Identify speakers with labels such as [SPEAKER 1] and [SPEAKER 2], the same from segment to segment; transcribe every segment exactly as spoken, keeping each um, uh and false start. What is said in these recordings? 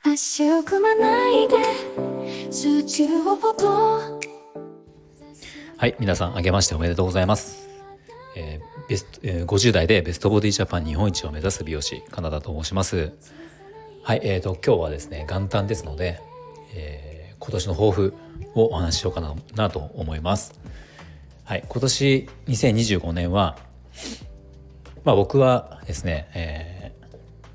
[SPEAKER 1] 足を組まないで数値をポポ。
[SPEAKER 2] はい、皆さん明けましておめでとうございます。えー、ベスト、えー、ごじゅう代でベストボディジャパン日本一を目指す美容師カナダと申します。はい、えーと今日はですね元旦ですので、えー、今年の抱負をお話ししようかな、なと思います。はい、今年にせんにじゅうごねんは、まあ僕はですね、えー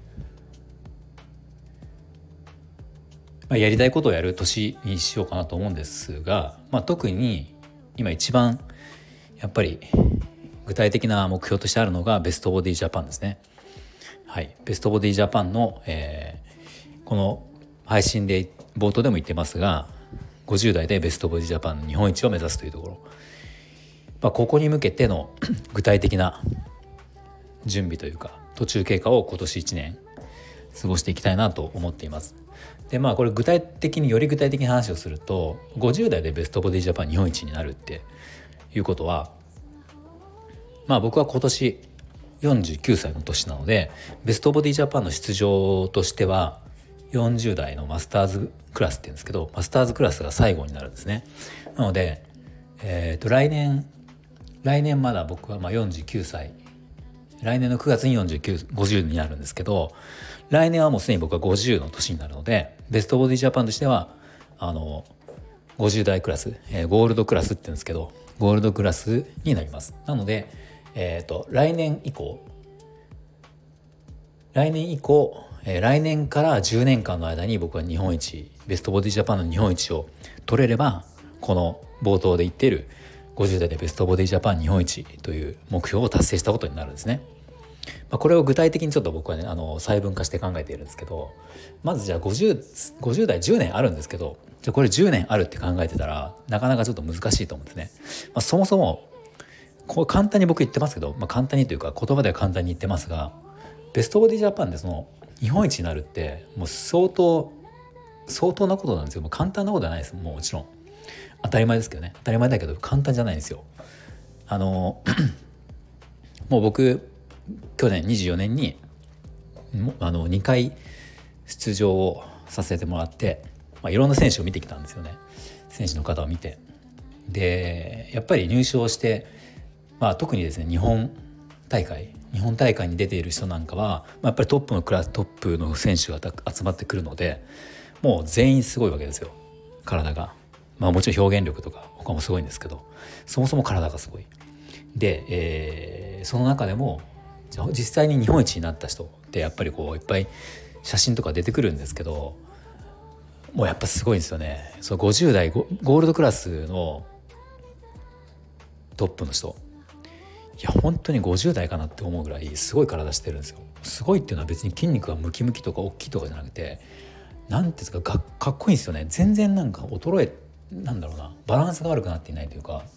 [SPEAKER 2] まあ、やりたいことをやる年にしようかなと思うんですが、まあ、特に今一番やっぱり具体的な目標としてあるのがベストボディジャパンですね。はい、ベストボディジャパンの、えー、この配信で冒頭でも言ってますが、ごじゅう代でベストボディジャパンの日本一を目指すというところ、まあ、ここに向けての具体的な準備というか途中経過を今年いちねん過ごしていきたいなと思っています。でまあこれ具体的により具体的に話をすると、ごじゅう代でベストボディジャパン日本一になるっていうことは、まあ僕は今年よんじゅうきゅうさいの年なので、ベストボディジャパンの出場としてはよんじゅう代のマスターズクラスって言うんですけど、マスターズクラスが最後になるんですね。なので、えー、と来年来年まだ僕はまあよんじゅうきゅうさい、来年のくがつによんじゅうきゅう、ごじゅうになるんですけど、来年はもうすでに僕はごじゅうの年になるので、ベストボディジャパンとしてはあのごじゅう代クラス、えー、ゴールドクラスって言うんですけど、ゴールドクラスになります。なので、えー、と来年以降来年以降、えー、来年からじゅうねんかんの間に僕は日本一、ベストボディジャパンの日本一を取れれば、この冒頭で言っているごじゅう代でベストボディジャパン日本一という目標を達成したことになるんですね。まあ、これを具体的にちょっと僕はねあの細分化して考えているんですけど、まずじゃあ50、ごじゅう代じゅうねんあるんですけど、じゃあこれじゅうねんあるって考えてたらなかなかちょっと難しいと思うんですね。まあ、そもそもこう簡単に僕言ってますけど、まあ、簡単にというか言葉では簡単に言ってますが、ベストボディジャパンでその日本一になるってもう相当相当なことなんですよ。もう簡単なことじゃないです。もうもちろん当たり前ですけどね、当たり前だけど簡単じゃないんですよ。あのもう僕去年にじゅうよねんにあのにかい出場をさせてもらって、まあ、いろんな選手を見てきたんですよね。選手の方を見て、でやっぱり入賞して、まあ、特にですね日本大会日本大会に出ている人なんかは、まあ、やっぱりトップのクラストップの選手が集まってくるので、もう全員すごいわけですよ。体が、まあ、もちろん表現力とか他もすごいんですけど、そもそも体がすごいで、えー、その中でも実際に日本一になった人ってやっぱりこういっぱい写真とか出てくるんですけど、もうやっぱすごいんですよね。そうごじゅう代 ゴ, ゴールドクラスのトップの人、いや本当にごじゅう代かなって思うぐらいすごい体してるんですよ。すごいっていうのは別に筋肉がムキムキとか大きいとかじゃなくて、なんていうんですか、か, かっこいいんですよね。全然なんか衰えなんだろうなバランスが悪くなっていないというか、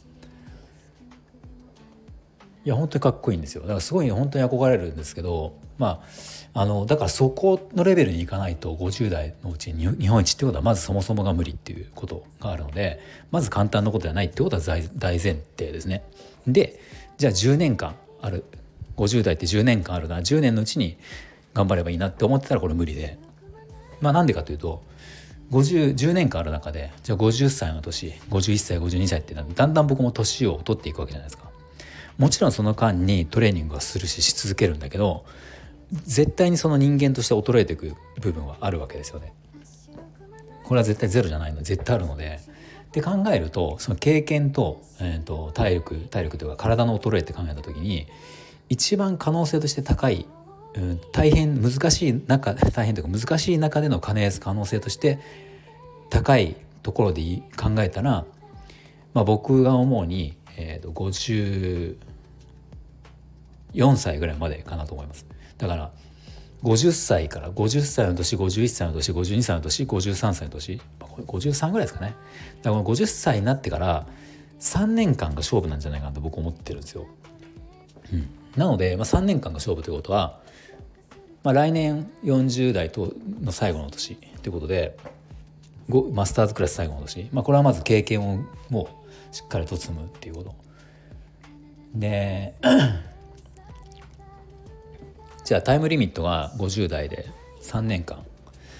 [SPEAKER 2] いや本当にかっこいいんですよ。だからすごい本当に憧れるんですけど、まああのだからそこのレベルにいかないとごじゅう代のうちに日本一ってことはまずそもそもが無理っていうことがあるので、まず簡単なことではないってことは大前提ですね。でじゃあじゅうねんかんある、ごじゅう代ってじゅうねんかんあるな、じゅうねんのうちに頑張ればいいなって思ってたらこれ無理で、まあなんでかというとごじゅう、じゅうねんかんある中で、じゃあごじゅっさいの年、ごじゅういっさい、ごじゅうにさいってだんだん僕も年を取っていくわけじゃないですか。もちろんその間にトレーニングはするしし続けるんだけど、絶対にその人間として衰えていく部分はあるわけですよね。これは絶対ゼロじゃないので絶対あるので、って考えるとその経験と、えー、と体力体力というか体の衰えって考えた時に一番可能性として高い、うん、大変難しい中大変というか難しい中での可能性として高いところで考えたら、まあ、僕が思うに、えー、とごじゅうよんさいぐらいまでかなと思います。だからごじゅっさいからごじゅっさいの年、ごじゅういっさいの年、ごじゅうにさいの年、ごじゅうさんさいの年、ごじゅうさんぐらいですかね。だからごじゅっさいになってからさんねんかんが勝負なんじゃないかなと僕思ってるんですよ。うん、なので、まあ、さんねんかんが勝負ということは、まあ、来年よんじゅう代との最後の年ということで、マスターズクラス最後の年、まあ、これはまず経験をもうしっかりと積むっていうことでじゃあタイムリミットがごじゅう代でさんねんかん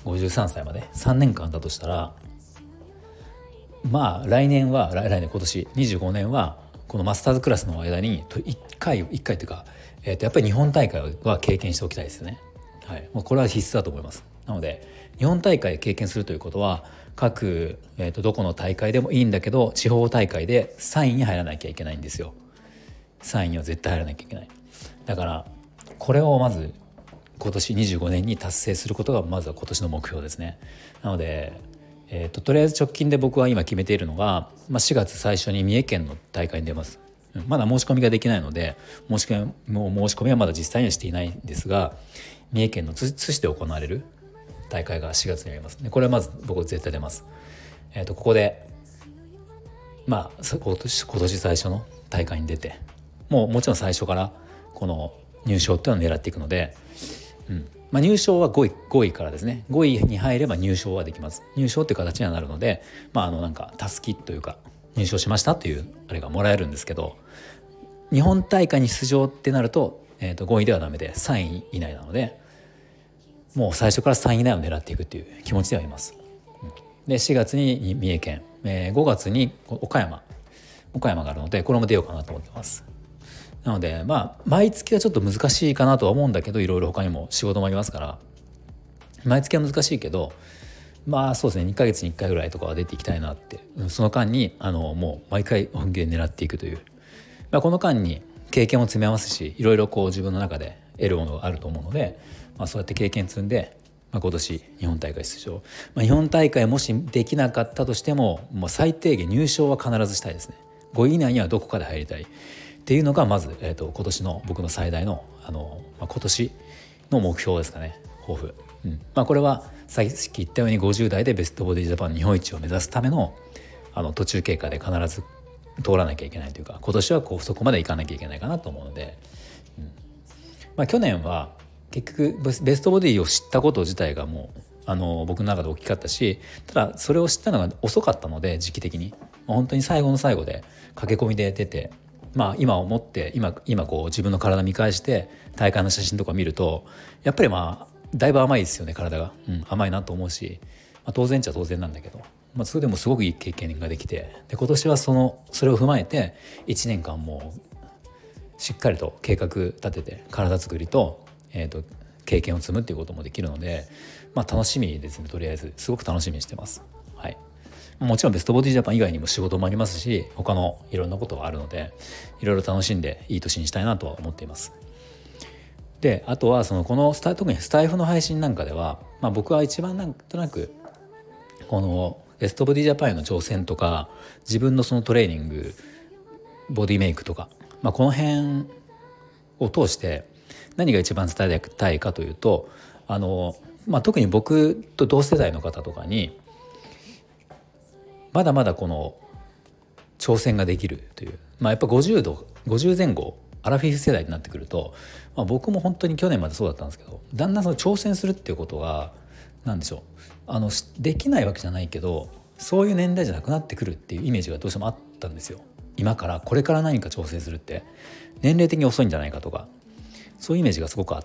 [SPEAKER 2] ごじゅうさんさいまでさんねんかんだとしたら、まあ来年は来年今年にじゅうごねんはこのマスターズクラスの間にいっかいいっかいというか、えー、とやっぱり日本大会は経験しておきたいですよね。はい、もうこれは必須だと思います。なので日本大会経験するということは各、えー、とどこの大会でもいいんだけど地方大会でさんいに入らなきゃいけないんですよ。さんいには絶対入らなきゃいけない。だからこれをまず今年にじゅうごねんに達成することがまずは今年の目標ですね。なので、えー、ととりあえず直近で僕は今決めているのが、まあ、しがつ最初に三重県の大会に出ます。まだ申し込みができないので申し込み、もう申し込みはまだ実際にはしていないんですが、三重県の津市で行われる大会がしがつにあります。でこれはまず僕絶対出ます。えー、とここでまあ今年、今年最初の大会に出て、もうもちろん最初からこの入賞っていうのを狙っていくので、うんまあ、入賞はごい、ごいからですね。ごいに入れば入賞はできます。入賞っていう形にはなるので、まああのなんかたすきというか入賞しましたというあれがもらえるんですけど、日本大会に出場ってなると、えー、とごいではダメでさんい以内なので、もう最初からさんい以内を狙っていくっていう気持ちではいます。でしがつに三重県、えー、ごがつに岡山岡山があるのでこれも出ようかなと思ってます。なのでまあ毎月はちょっと難しいかなとは思うんだけど、いろいろ他にも仕事もありますから毎月は難しいけど、まあそうですねにかげつにいっかいぐらいとかは出ていきたいなって、その間にあのもう毎回本気で狙っていくという、まあ、この間に経験も積めますし、いろいろこう自分の中で得るものがあると思うので、まあ、そうやって経験積んで、まあ、今年日本大会出場、まあ、日本大会もしできなかったとしても、もう最低限入賞は必ずしたいですね。ごい以内にはどこかで入りたいっていうのがまず、えー、と今年の僕の最大の、あの、まあ、今年の目標ですかね。抱負、うんまあ、これはさっき言ったようにごじゅう代でベストボディジャパン日本一を目指すための、あの途中経過で必ず通らなきゃいけないというか、今年はこうそこまでいかなきゃいけないかなと思うので、うんまあ、去年は結局ベストボディを知ったこと自体がもうあの僕の中で大きかったし、ただそれを知ったのが遅かったので時期的に本当に最後の最後で駆け込みで出て、まあ今思って今今こう自分の体見返して大会の写真とか見るとやっぱりまあだいぶ甘いですよね、体が、うん、甘いなと思うし、まあ、当然っちゃ当然なんだけど、まあ、それでもすごくいい経験ができて、で今年はそのそれを踏まえていちねんかんもうしっかりと計画立てて体作りと、えーと経験を積むっていうこともできるので、まあ、楽しみですね。とりあえずすごく楽しみにしてます。はい、もちろんベストボディジャパン以外にも仕事もありますし、他のいろんなことがあるのでいろいろ楽しんでいい年にしたいなとは思っています。であとはそのこのスタ特にスタイフの配信なんかでは、まあ、僕は一番なんとなくこのベストボディジャパンへの挑戦とか自分のそのトレーニングボディメイクとか、まあ、この辺を通して何が一番伝えたいかというと、あの、まあ、特に僕と同世代の方とかにまだまだこの挑戦ができるという、まあ、やっぱごじゅうどごじゅうぜん後アラフィフ世代になってくると、まあ、僕も本当に去年までそうだったんですけど、だんだんその挑戦するっていうことが何でしょう、あのできないわけじゃないけどそういう年代じゃなくなってくるっていうイメージがどうしてもあったんですよ。今からこれから何か挑戦するって年齢的に遅いんじゃないかとか、そういうイメージがすごくあって、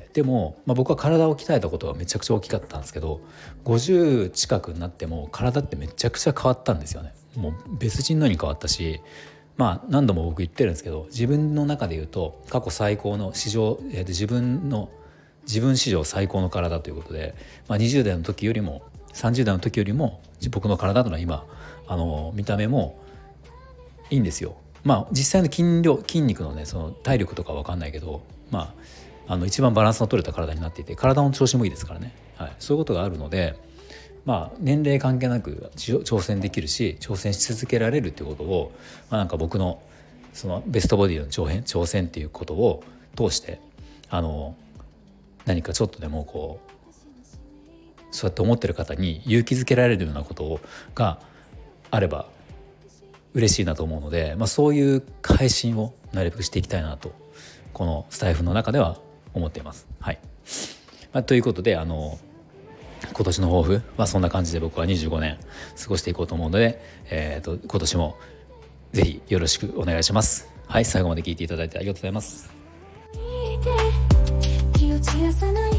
[SPEAKER 2] でも、まあ、僕は体を鍛えたことがめちゃくちゃ大きかったんですけど、ごじゅう近くになっても体ってめちゃくちゃ変わったんですよね。もう別人のように変わったし、まあ何度も僕言ってるんですけど、自分の中で言うと過去最高の史上、えー、と自分の自分史上最高の体ということで、まあ、にじゅう代の時よりもさんじゅう代の時よりも僕の体というのは今あの見た目もいいんですよ。まあ実際の筋量筋肉のねその体力とかは分かんないけど、まあ、あの一番バランスの取れた体になっていて体の調子もいいですからね、はい、そういうことがあるので、まあ、年齢関係なく挑戦できるし挑戦し続けられるっていうことを、まあ、なんか僕のそのベストボディの挑戦、挑戦っていうことを通してあの何かちょっとでもこうそうやって思ってる方に勇気づけられるようなことがあれば嬉しいなと思うので、まあ、そういう配信をなるべくしていきたいなとこのスタイフの中では思っています。はい、まあ、ということであの今年の抱負はそんな感じで僕はにじゅうごねん過ごしていこうと思うので、えー、と今年もぜひよろしくお願いします。はい、最後まで聞いていただいてありがとうございます。
[SPEAKER 1] 気を散らさない